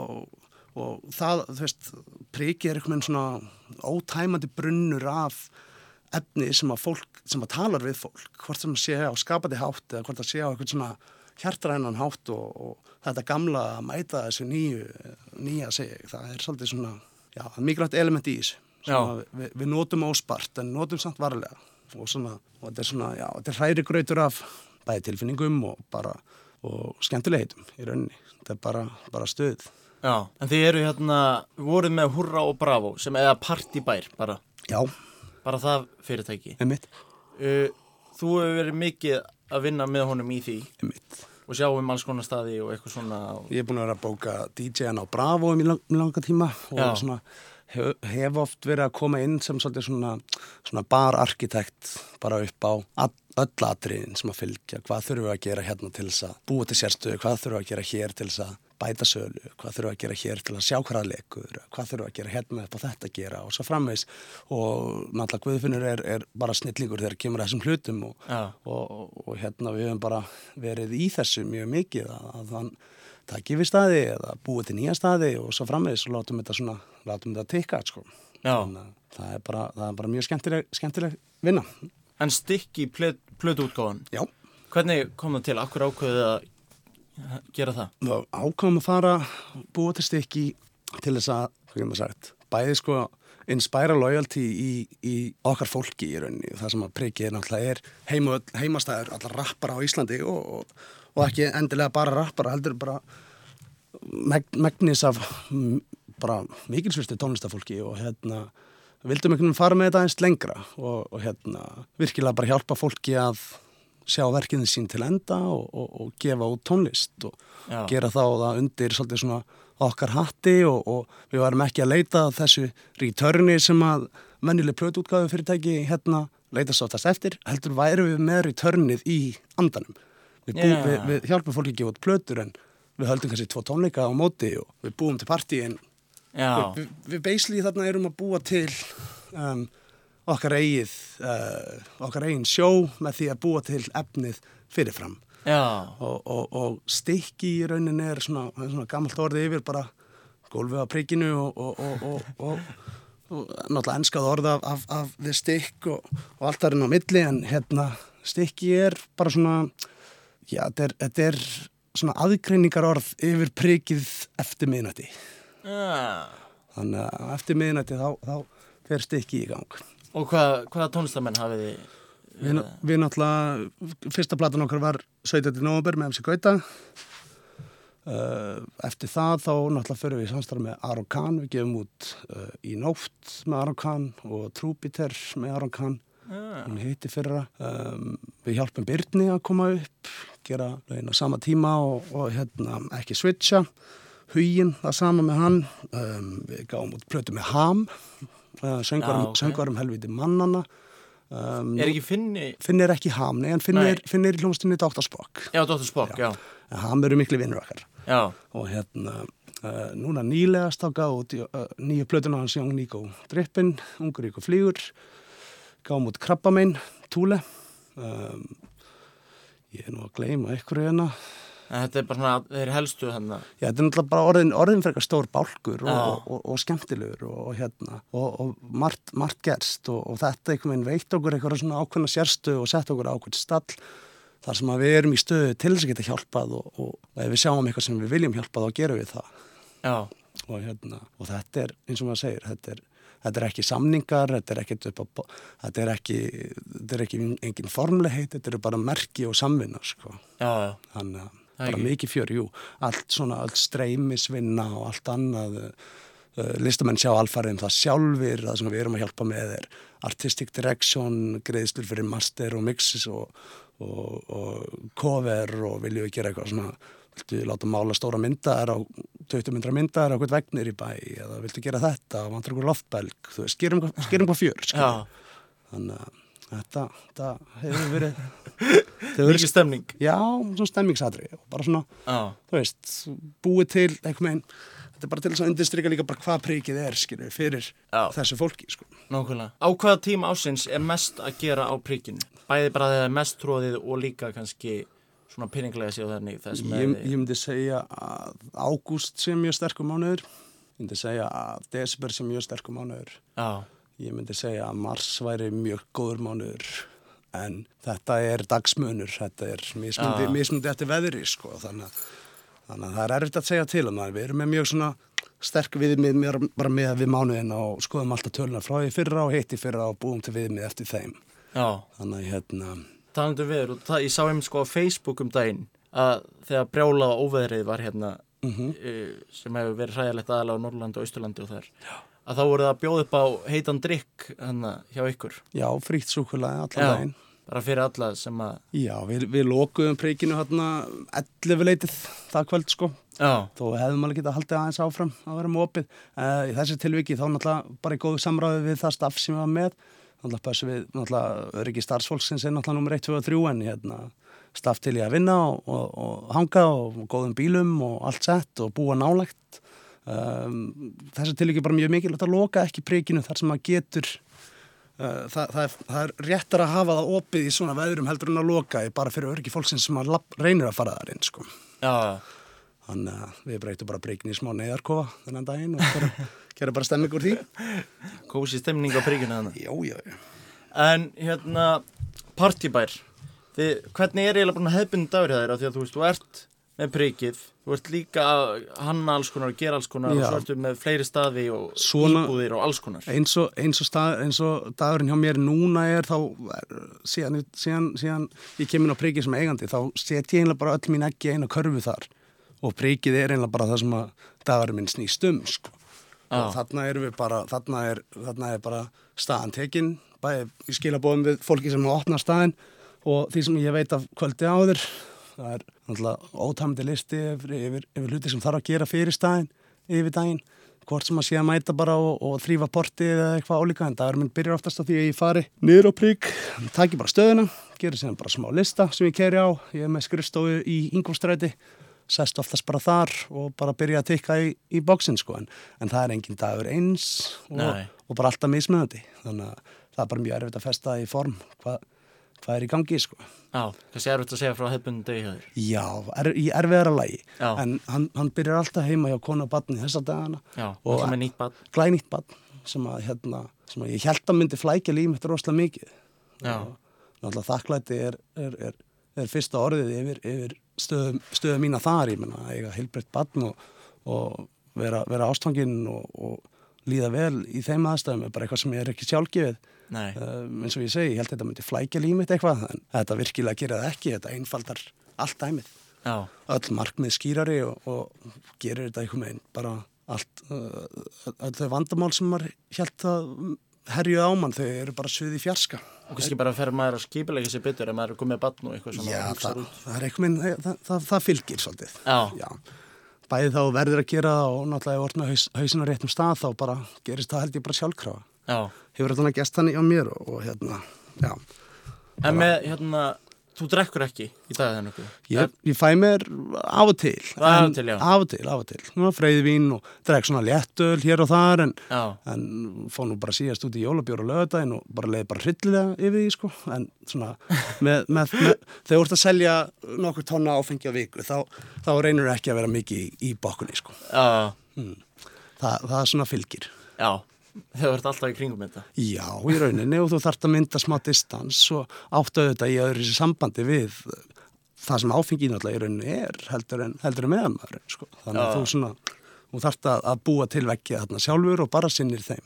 og það, þú veist, Priki er einhvern veginn svona ótæmandi brunnur af efni sem að talar við fólk, hvort sem sé á skapandi hátt eða hvort það sé á einhvern svona hjartrænan hátt og þetta gamla að mæta þessu nýja sig, það er svolítið svona, já, mikilvægt element í þessu. Við notum óspart en notum samt varlega og þetta er svona, já, þetta er hræri grautur af bæði tilfinningum og skemmtilegheitum í rauninni. Þetta er bara stuð. Já, en þið eru voruð með Hurra og Bravo sem eða partybær bara. Já. Bara það fyrirtæki. Einmitt. Þú hefur verið mikið að vinna með honum í því. Einmitt. Og sjáum alls konar staði og eitthvað svona. Ég er búin að vera að bóka DJ-an á Bravo í langa tíma og svona hef oft verið að koma inn sem svolítið svona bararkitekt bara upp á öll atriðin sem að fylgja. Hvað þurfum við að gera hérna til þess að búa til sérstöðu, hvað þurfum við að gera hér til þess að bæta sölu, hvað þurfum við að gera hér til að sjá hvaða leikur, hvað þurfum við að gera hérna upp á þetta að gera og svo framvegis. Og náttúrulega Guðfinnur er bara snillingur þegar kemur að þessum hlutum og við höfum bara verið í þessu mjög mikið að hann taki við staði eða búið til nýja staði og svo framvegis og látum þetta tikka, sko. Þannig að það er bara mjög skemmtileg vinna. En Stykki plötuútgáfan? Já. Hvernig kom það til? Akkur ákveðið að gera það? Þá ákveðum að búa til Stykki til þess að, hvað getur maður sagt, bæði sko inspire loyalty í okkar fólki í rauninni. Það sem að Priki náttúrulega er heimastæður allar rappara á Íslandi og ekki endilega bara rappara, heldur bara megnis af bara mikilsvirtu tónlistafólki og vildum einhvern veginn fara með þetta aðeins lengra og virkilega bara hjálpa fólki að sjá verkinu sín til enda og gefa út tónlist og gera það undir svolítið svona okkar hatti og við varum ekki að leita þessu returni sem að venjuleg plötuútgáfu fyrirtæki hérna leitast oftast eftir, heldur værum við með returnið í andanum. Við hjálpum fólki að gefa út plötur en við höldum kannski 2 tónleika á móti og við búum til partíin. Við basically þarna erum að búa til okkar eigin sjó með því að búa til efnið fyrirfram. Og stykki í rauninni svona gamalt orðið yfir bara gólfið á prikinu og náttúrulega enskað orð af the stick og allt þarinn á milli en hérna stykki bara svona þetta er svona aðgreiningar orð yfir prikið eftir miðnætti. Þannig að eftir miðnætti þá fer stykki í gang. Og hvaða tónlistamenn hafið þið? Við náttúrulega, fyrsta platan okkar var 17. nóvember með MC Gauta. Eftir það þá náttúrulega förum við samstarf með Aron Kahn, við gefum út Í nótt með Aron Kahn og Trúbiter með Aron Kahn, hún heiti fyrra. Við hjálpum Birni að koma upp, gera lögin á sama tíma og hérna ekki switcha, Huginn það sama með hann, við gáum út plötu með Ham, söngvarum helviti mannana. Ekki Finni ekki Ham, nei, en Finni í hljómsdynni Dr. Spock. Já, Dr. Spock, já. Ham eru miklu vinnur okkar. Já. Og hérna, núna nýlegast þá gáum út nýju plötuna hans Young Nico Drippin, Ungur ykkur flýgur, gáum út Krabbamein, Túle. Ég nú að gleyma einhverju hérna. Þetta bara svona, þeir helstu hérna. Já, þetta náttúrulega bara orðin frekar stór bálkur og skemmtilegur og hérna, og margt gerst og þetta einhvern veginn veitt okkur eitthvað svona ákveðna sérstöðu og sett okkur ákveðn stall þar sem að við erum í stöðu til þess að geta hjálpað og ef við sjáum eitthvað sem við viljum hjálpa þá gerum við það. Já. Og hérna, og þetta eins og maður segir, þetta ekki samningar, þetta er ekki engin formlegheit, þetta bara merki og samvinna, sko. Já. Þannig að bara mikið fjör, allt streymisvinna og allt annað. Listamenn sjá alfarið það sjálfir, það sem við erum að hjálpa með artistic direction, greiðslur fyrir master og mixes og cover og viljum við gera eitthvað svona, viltu láta mála stóra myndaðar á 20 myndra myndaðar á hvern vegnir í bæ eða viltu gera þetta og vantar ykkur loftbelg, þú veist, gerum hvað fjör, sko. Þannig að þetta hefur verið mikið stemning. Já, svona stemmingsadri og bara svona, þú veist, búið til einhvern veginn, þetta bara til þess að undirstrika líka bara hvað prikið skilur, fyrir þessu fólki, sko. Nákvæmlega. Á hvaða tíma ársins mest að gera á prikinu? Bæði bara þegar mest tróðið og líka kannski svona peninglega séu þannig þess með Ég myndi segja að ágúst sé mjög sterkur mánuður. Ég myndi segja að desember sé mjög sterkur mánuður. Ég myndi segja að mars væri mjög góður mánuður, en þetta dagsmunur, þetta mismundi eftir veðri, sko, þannig að það erfitt að segja til það. Við erum með mjög svona sterk viðmið bara með við mánuðina og skoðum alltaf töluna frá því fyrra og hitt í fyrra og búum til viðmið eftir þeim. Þannig að hérna talandi veður, og ég sá einmitt sko á Facebook daginn að þegar brjála og óveðrið var hérna sem hefur verið hræðilegt aðalega á Norrlandi og Austurlandi og þar, að þá voru það að bjóða upp á heitan drykk hjá ykkur. Já, frítt súkkulaði allan daginn. Bara fyrir alla sem að... Já, við lokuðum prikinu 11-leytið það kvöld, sko. Þó hefðum alveg getað haldið aðeins áfram að vera með opið. Í þessi tilviki þá náttúrulega bara í góðu samráði við það staff sem við var með. Náttúrulega pössum við öryggi starfsfólksins náttúrulega númer 1, 2 og 3 en hérna staff til í að vinna og hanga og góðum bílum og allt sett og búa nálægt. Þessi tilviki bara mjög mikilvægt að loka ekki prikinu þar sem maður getur það réttar að hafa það opið í svona veðrum heldur en að loka bara fyrir öryggi fólksins sem reynir að fara þar inn, sko. Þannig að við breytum bara prikinu í smá neyðarkofa þennan daginn og gera bara stemming úr því. Kósi stemning á prikinu þannig. Já. En hérna, partybær. Hvernig eiginlega bara hefðbundin dagur hjá þér? Því að þú veist, þú ert með prikið, þú ert líka að hanna alls konar og gera alls konar og svo ertu með fleiri staði og íbúðir og alls konar. Eins og dagurinn hjá mér núna þá síðan ég kemur á prikið sem eigandi, þá set ég eiginlega bara öll mín egg í eina körfu þar og prikið eiginlega bara það sem að dagurinn minn snýst sko. Og þarna er bara staðan tekin, bæði í skilabóðum við fólki sem opna staðinn og því sem ég veit af kvöldi áður. Það náttúrulega ótæmandi listi yfir hluti sem þarf að gera fyrir staðinn, yfir daginn. hvort sem að sé að mæta bara og þrífa portið eða eitthvað álíka, en dagur minn byrjar oftast á því að ég fari niður á Prýk, taki bara stöðuna, gerir síðan bara smá lista sem ég keyri á, ég er með skrifstofu í Ingólfsstræti, sest oftast bara þar og bara byrja að tikka í bóksinn sko, en það er engin dagur eins og bara alltaf mismunandi, þannig að það er bara mjög erfitt að festa í form hvað er í gangi sko. Já, kannski erfitt að segja frá hefðbundin degi hjá þér. Já, í erfiðara lagi, en hann byrjar alltaf heima hjá konu og barni þessa dagana. Já, og með nýtt barn. Glænýtt barn sem að ég held að myndi flækja líf mitt rosalega mikið. Já. Náttúrulega þakklæti er fyrsta orðið yfir stöðu mína þar, ég menna, eiga heilbrigt barn og vera ástfanginn og líða vel í þeim aðstæðum er bara eitthvað sem ég er ekki sjálfgefið. Eins og ég segi, ég held að þetta myndi flækja líf mitt eitthvað, en þetta virkilega gerir það ekki, þetta einfaldar allt dæmið. Já. Öll markmið skýrari og gerir þetta einhvern veginn bara allt, öll þau vandamál sem maður hélt að herjuð á mann, þau eru bara suð í fjarska. Og kannski bara fer maður að skipuleggja sér betur ef maður er komið að barn og eitthvað svona. Já, það er einhvern veginn, það fylgir svolítið. Já. Bæði þá verður að gera og náttúrulega ef orðna hausinn á réttum stað þá bara gerist það held ég bara sjálfkrafa. Já. Hefur þetta gest þannig á mér og já. En með, þú drekkur ekki í dag þennan okkur? Ég fæ mér af og til. Af og til, já. Af og til. Nú freyðvín og drek svona léttöl hér og þar en fór nú bara síðast út í jólabjór og laugardaginn og bara leiði bara hryllilega yfir því sko. En svona, með þegar þú ert að selja nokkur tonna áfengi á viku þá reynir ekki að vera mikið í bokkunni sko. Já. Það er svona fylgir. Já. Þau verður alltaf í kringum þetta. Já, í rauninni og þú þarft að mynda smá distans og áttu þetta í öðru sambandi við það sem áfengið náttúrulega í rauninni heldur en meðanmaðurinn sko. Þannig að þú þarft að búa til veggja þarna sjálfur og bara sinnir þeim.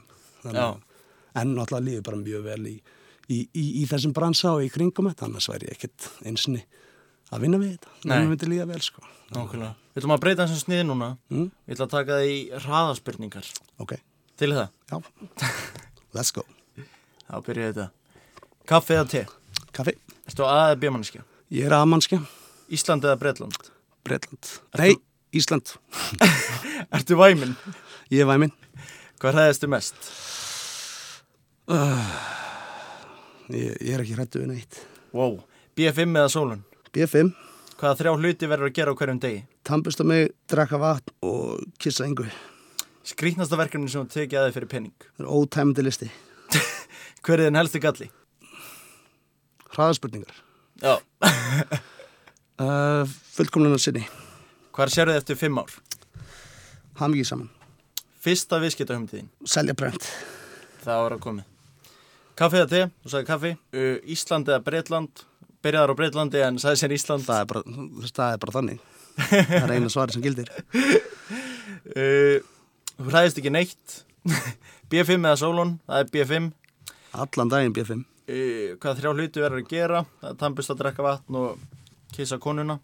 En náttúrulega líður bara mjög vel í þessum bransa og í kringum þetta, annars væri ég ekkert einsinni að vinna við þetta. Það myndi líða vel sko. Nákvæmlega. Við ætlum að breyta þessum sniði núna. Við ætlum að taka það í hraðaspurningar. Ok. Til það? Já, let's go. Þá byrja þetta. Kaffi eða te? Kaffi. Ertu A eða B-manneskja? Ég er A-manneskja. Ísland eða Bretland? Bretland. Nei, Ísland. Ertu væminn? Ég er væminn. Hvað hræðistu mest? Ég er ekki hræddur við neitt. Wow. B5 eða sólun? B5. Hvaða 3 hluti verður að gera á hverjum degi? Tannbursta mig, drekka vatn og kissa engu. Skrýtnasta verkefni sem þú tekið að þig fyrir penning? Það er ótæmandi listi. Hver er þinn helsti galli? Hraðaspurningar. Já. Fullkomlunar sinni. Hvar sérðu þið eftir 5 ár? Hamingju saman. Fyrsta viðskiptahugmyndin? Selja prent. Það var að komið. Kaffi eða te? Þú sagði kaffi. Ísland eða Bretland? Byrjaðar á Bretlandi en sagði sér Ísland. Það er bara þannig. Það er eina svari sem gildir. Þú hræðist ekki neitt. B5 eða sólun? Það er B5. Allan daginn B5. Hvaða 3 hluti verður að gera? Það er tannbursta, að drekka vatn og kissa konuna.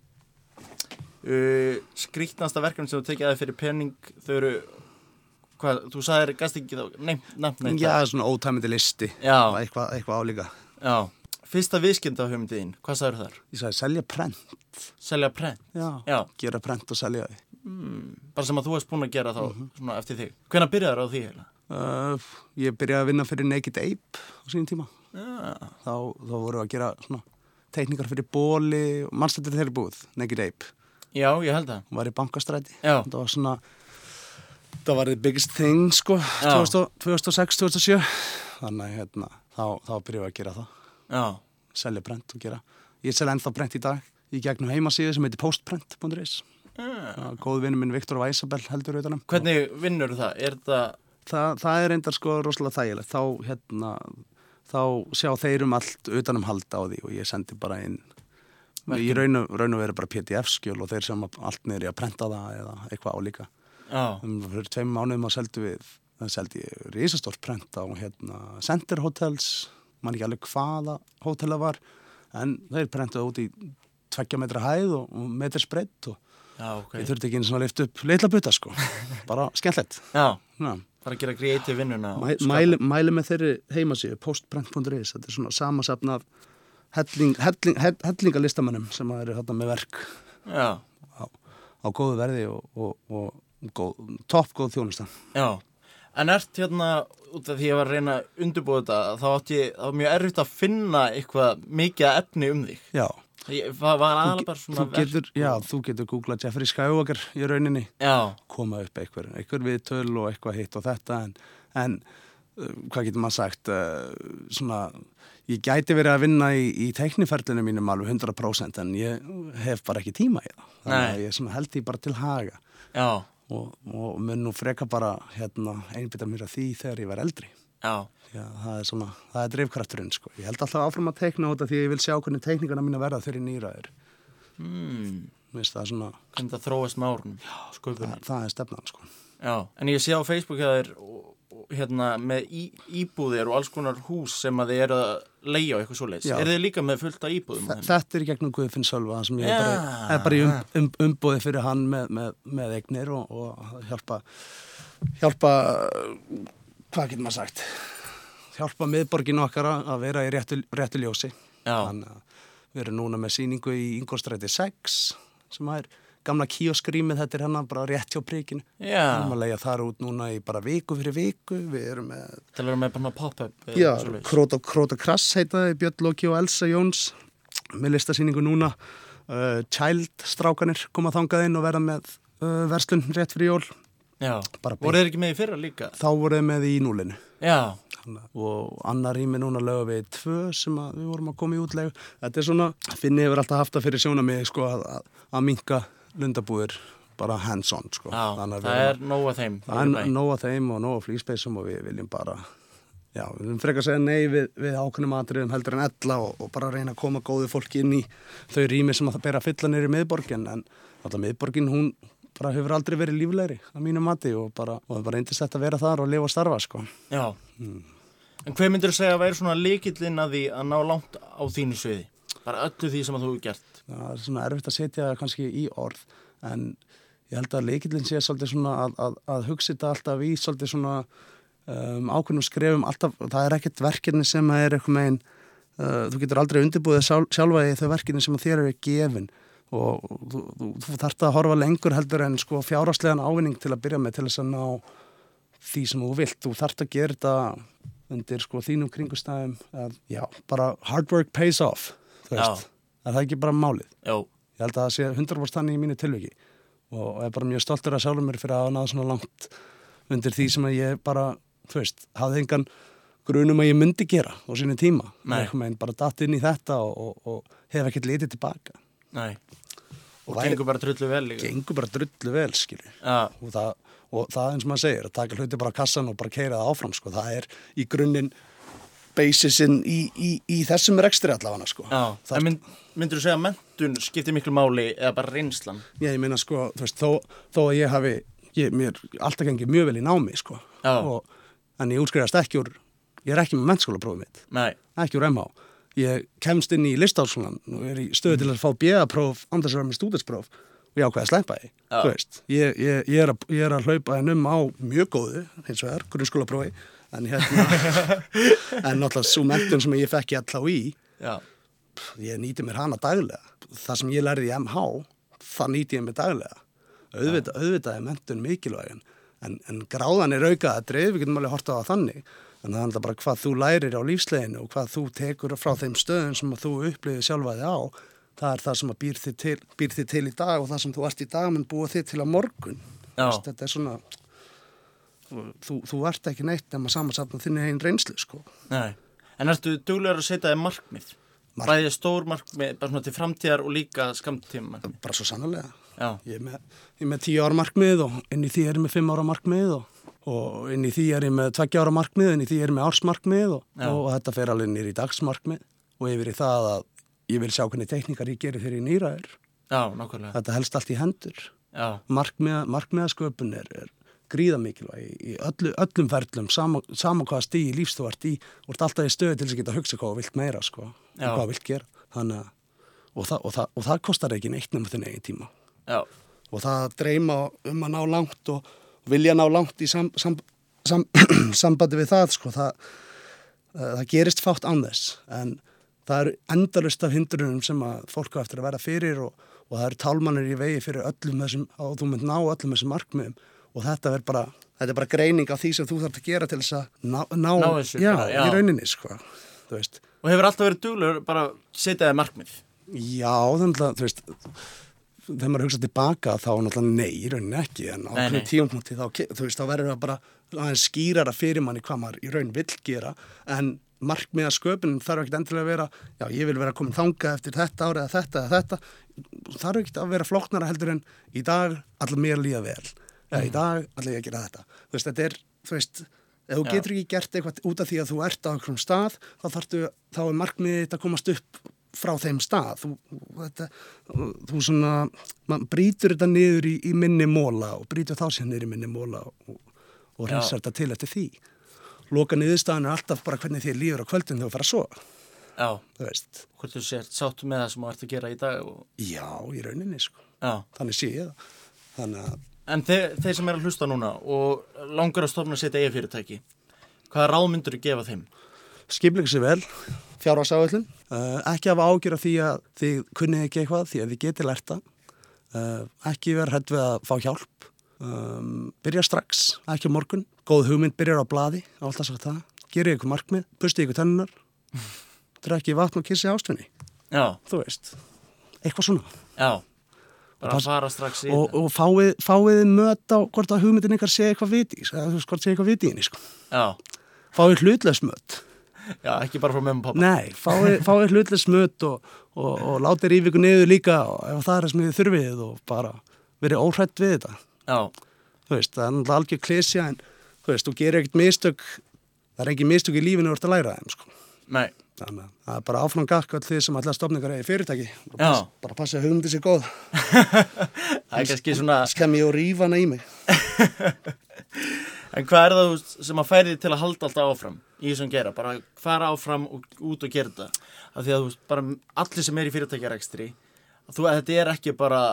Skrýtnasta verkefni sem þú tekið að þig fyrir penning, þau eru, hvað, þú sagðir, gæst ekki þá, nefn. Já, svona ótæmandi listi. Já. Eitthvað álíka. Já. Fyrsta viðskiptahugmyndin, hvað sagður þar? Ég sagði selja prent. Selja prent? Já. Gera prent og selja því. Bara sem að þú varst búin að gera þá svona eftir þig. Hvenær byrjaður á því heila? Ég byrjaði að vinna fyrir Naked Ape á sínum tíma. Þá voru að gera svona teikningar fyrir bóli og mannstættir þeirri búið, Naked Ape. Já, ég held það. Var í bankastræti. Já. Það var svona, það var the biggest thing sko, 2006-2007. Þannig þá byrjaði að gera það. Já. Selja prent og gera. Ég selja ennþá prent í dag í gegnum heimasíðu sem heitir postprent.is. Góð vinur minn Viktor og Isabel heldur utanum. Hvernig vinnur það? Það er reyndar sko rosalega þægilegt. Þá sjá þeir allt utanum halda á því og ég sendi bara inn í raun og veru bara PDF-skjöl og þeir sem allt niður í að prenta það eða eitthvað álíka. Fyrir 2 mánuðum seldi ég risastórt prent á Center Hotels, man ekki alveg hvaða hótel það var, en þeir prentuði út í 2 metra hæð og meters breidd og ég þurfti ekki einu svona að lyfta upp litla buta sko, bara skemmtilegt. Já, bara að gera creative vinnuna. Mæli með þeirri heimasíðu, postprent.is, þetta er svona samansafn af hellinga listamönnum sem eru þarna með verk á góðu verði og toppgóð þjónusta. Já, en ert út af því ég var að reyna að undirbúa þetta, þá var mjög erfitt að finna eitthvað mikið efni þig. Já. Það var aðalega bara svona þú getur googlað Jeffrey Skywalker í rauninni. Já. Koma upp einhver viðtöl og eitthvað hitt og þetta, en hvað getur maður sagt, svona, ég gæti verið að vinna í teikniferlinu mínum alveg 100%, en ég hef bara ekki tíma í það. Þannig að ég svona held því bara til haga. Já. Og mun nú freka bara einbytta mér að því þegar ég var eldri. Já. Já, það er drifkrafturinn, sko. Ég held alltaf áfram að teikna út af því ég vil sjá hvernig teikningarna mína verða þegar ég nýraður. Veist það svona... Hvernig það þróast með árunum. Já, það er stefnan, sko. Já, en ég sé á Facebook að þér með íbúðir og alls konar hús sem að þið eru að leigja á eitthvað svoleiðis. Þið líka með fullt af íbúðum? Þetta er í gegnum Guðfinn Sölva, sem ég er bara í umbúði fyrir hann með eignir og hjálpa, hvað getur maður sagt, hjálpa miðborginu okkar að vera í réttu ljósi. Þannig að við erum núna með sýningu í Ingólfsstræti 6 sem er gamla kíoskrýmið, þetta er hérna bara rétt hjá prikinu. Við erum að leigja þar út núna í bara viku fyrir viku. Við erum með... Til að vera með bara pop-up? Já, Krót og Krass heitaði, Björn Loki og Elsa Jóns með listasýningu núna. Child-strákanir koma þangað inn og verða með verslun rétt fyrir jól. Já, voru þeir ekki með í fyrra líka? Þá voru þeir með í núlinu. Já. Og annar rými núna lögum við 2 sem við vorum að koma í útlegu. Þetta er svona, Finni hefur alltaf haft það fyrir sjónarmiði, sko, að minnka lundabúðir bara hands-on, sko. Já, það er nóg að þeim. Það er nóg að þeim og nóg að flýspeisum og við viljum bara, við viljum frekar segja nei við ákveðnum atriðum heldur en ella og bara reyna að koma góðu fólki inn í þau rými sem að það ber að fylla niður í miðborgin, en alltaf miðborgin, hún bara hefur aldrei verið líflegri að mínu mati og það bara reyndist þetta að vera þar og lifa og starfa, sko. Já. En hvað myndir þú segja að væri svona lykillinn að því að ná langt á þínu sviði? Bara öllu því sem að þú hefur gert? Já, það er svona erfitt að setja það kannski í orð, en ég held að lykillinn sé svolítið svona að hugsa þetta alltaf í svolítið svona ákveðnum skrefum alltaf, það er ekkert verkefni sem er eitthvað megin, þú getur aldrei undirbúið sjálfa í þau verkefni sem þér eru gefin og þú þarft að horfa lengur heldur en sko fjárhagslegan ávinning til að byrja með til þess að ná því sem þú vilt. Þú þarft að gera þetta undir sko þínum kringustæðum að bara hard work pays off, þú veist. Það er ekki bara málið. Já. Ég held að það sé 100% þannig í mínu tilviki og er bara mjög stoltur að sjálfur mér fyrir að náða svona langt undir því sem að ég bara, þú veist, hafði engan grunum að ég myndi gera á sínu tíma. Nei. Ég bara datt inn í þetta og hef ekkert litið tilbaka. Nei. Og gengur bara drullu vel líka. Gengur bara drullu vel, skilur. Já. Og það eins og maður segir, að taka hluti bara á kassan og bara keyra það áfram, sko. Það er í grunninn basisinn í þessum rekstri allavega, sko. Já, en myndir þú segja að menntun skiptir miklu máli eða bara reynslan? Já, ég meina, sko, þú veist, þó að ég hafi, mér alltaf gengið mjög vel í námi, sko. Já. En ég útskrifast ekki ég er ekki með mennskólaprófið mitt. Nei. Ekki úr MH. Ég kemst inn í Listháskólann og er í stöðu til að fá BA-próf án þess að vera með stúdentspróf og ég ákveði að sleppa því. Þú veist, ég er að hlaupa á mjög góðu, eins og er, grunnskólaprófi, en en náttúrulega svo menntun sem ég fekk allá í, ég nýti mér hana daglega. Það sem ég lærði í MH, það nýti ég mér daglega. Auðvitað er menntun mikilvægin, en gráðan er aukaðatrið, við getum alveg horft á það þannig. En það er bara hvað þú lærir á lífsleginu og hvað þú tekur frá þeim stöðum sem að þú upplifir sjálfa þig á. Það er það sem að býr þig til í dag og það sem þú ert í dag mun búa þig til á morgun. Þetta er svona, þú ert ekki neitt nema samansapna þinni einn reynslu, sko. Nei, en ertu duglegur að setja þig markmið? Bæði stór markmið, bara svona til framtíðar og líka skammtíma markmið? Bara svo sannarlega. Ég er með 10 ára markmið og inn í því er ég með 5 ára markmið og inn í því er ég með 2 ára markmið, inn í því er ég með ársmarkmið og þetta fer alveg nýr í dagsmarkmið og yfir í það að ég vil sjá hvernig teikningar ég gerir þegar ég nýraður. Já, nákvæmlega. Þetta helst allt í hendur. Markmiðasköpun er gríðamikilvæg í öllum ferlum, sama hvaða stíð í lífs þú ert í, og ert alltaf í stöðu til þess að geta að hugsa hvað þú vilt meira, sko, og hvað þú vilt gera. Þannig, og það kostar ekki neitt nema þinn eigin tíma. Já. Og það að dreyma að ná langt og vilja ná langt í sambandi við það, sko, það gerist fátt án þess, en það eru endalaust af hindrunum sem að fólk á eftir að vera fyrir og og það eru tálmannir í vegi fyrir öllum þessum, og þú mynd ná öllum þessum markmiðum og þetta er bara greining á því sem þú þarf að gera til þess að ná þessu, já, bara, já. í rauninni, sko, þú veist. Og hefur alltaf verið duglegur bara setja þig markmið? Já, þannig að, þú veist, þegar maður hugsa tilbaka þá náttúrulega nei, í rauninni ekki, en á hvernig tímapunkti þá, þú veist, þá verður það bara aðeins skýrara fyrir manni hvað maður í raun vill gera, en markmiðasköpunin þarf ekki endilega að vera, já, ég vil vera komin þangað eftir þetta ári eða þetta, þarf ekki að vera flóknara heldur en í dag allar mér líða vel, eða í dag allar ég að gera þetta, þú veist, þetta er, þú veist, ef þú getur ekki gert eitthvað út af því að þú ert á einhverjum stað, þá er markmiðið þetta að komast upp frá þeim stað, þú svona, maður brýtur þetta niður í minni móla og brýtur þá sér niður í minni móla og hreinsar þetta til eftir því. Loka niðurstaðan er alltaf bara hvernig þér líður á kvöldin þegar þú fara að sofa. Já. Þú veist. Hvort þú sáttu með það sem þú ert að gera í dag? Já, í rauninni, sko. Já. Þannig sé ég það. Þannig að... En þeir sem er að hlusta núna og langar að stofna sitt eigið fyrirtæki, hvaða ráð myndirðu gefa þeim? Skipleggja sig vel, fjárhagsáætlun, ekki hafa ágjör af því að þið kunnið ekki eitthvað því að þið getið lært það, ekki vera hrædd við að fá hjálp, byrja strax, ekki á morgun, góð hugmynd byrjar á blaði, alltaf sagt það, gerið ykkur markmið, pustið ykkur tennunar, drekki vatn og kissi ástunni. Já. Þú veist, eitthvað svona. Já, bara að fara strax í og fáið möt á hvort að hugmyndin ykkar sé eitthvað viti, eða þú veist hvort sé eitthvað viti í henni, sko. Já. Fáið hlutlaus möt. Já, ekki bara frá mömmu og pappa. Nei, fáið hlutlaus möt og látið rífa ykkur niður líka og ef það er sem þið þurfið og bara verið óhrætt við þetta. Já. Þú veist, það er náttúrulega algjör klysja en þú veist, þú gerir ekkert mistök, það er engin mistök í lífinu að verða að læra þeim, sko. Nei. Þannig að það er bara áfram gakk öll þið sem allar stofningar eigi fyrirtæki. Bara passa að hugmyndi sér góð. Það er kannski svona... Skemmi og rífa hana í mig. En hvað er það sem að færi til að halda alltaf áfram í þessum gera? Bara fara áfram og út og gera þetta. Af því að þú veist, bara allir sem er í fyrirtækjarekstri, þetta er ekki bara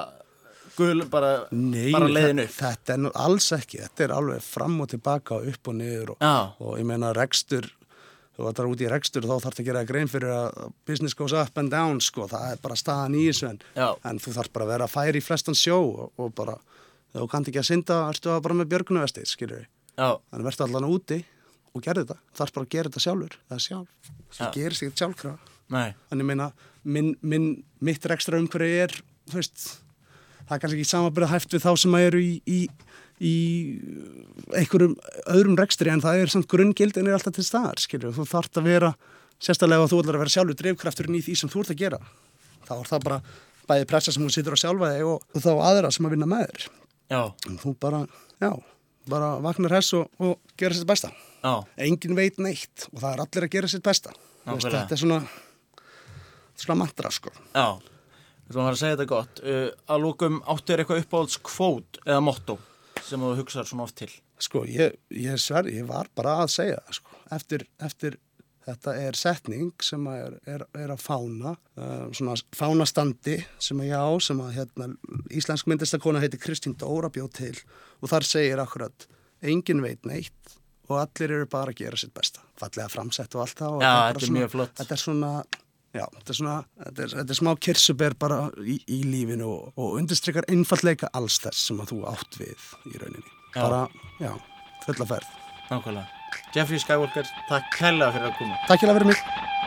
leiðin upp. Þetta er nú alls ekki. Þetta er alveg fram og tilbaka og upp og niður og ég meina rekstur, þú ætlar út í rekstur þá þarf það að gera grein fyrir að business goes up and down, sko, það er bara staðan í þessu en þú þarf bara að vera að færa í flestan sjó og bara, þegar þú kannt ekki að synda, ertu það bara með björgunarvestið, skilur við. Já. Þannig verður allan úti og gerði þetta, þarf bara að gera þetta sjálfur, það sjálf, það gerist ekkert sjálfkrafa. Nei. Þannig meina, mitt rekstra umhverju er, þú veist, það er kannski ekki samanburða hæft við þá sem eru í einhverjum öðrum rekstri en það er samt grunngildin er alltaf til staðar, skilur, þú þarft að vera sérstaklega að þú ætlar að vera sjálfur drifkrafturinn í því sem þú ert að gera þá er það bara bæði pressa sem þú situr á sjálfa þig og þá aðra sem að vinna með þér. Já. En þú bara vaknar hess og gera sitt besta. Já. Enginn veit neitt og það er allir að gera sitt besta. Þetta er svona mantra, sko. Já. Þú ætlar að segja þetta gott. Að lókum áttu er eitthvað uppáhalds kvót eða motto sem þú hugsar svona oft til? Sko, ég var bara að segja það, sko. Eftir þetta er setning sem er að fána, svona fánastandi sem að íslensk myndlistakona heitir Kristín Dóra bjó til og þar segir akkurat, enginn veit neitt og allir eru bara að gera sitt besta. Fallega framsett og allt það. Já, þetta er mjög flott. Þetta er svona... Já, þetta er smá kirsuber bara í lífinu og undirstrykar einfaldleika alls þess sem að þú átt við í rauninni. Já. Bara, fulla ferð. Nákvæmlega. Jeffrey Skywalker, takk kærlega fyrir að koma. Takk kærlega fyrir mig.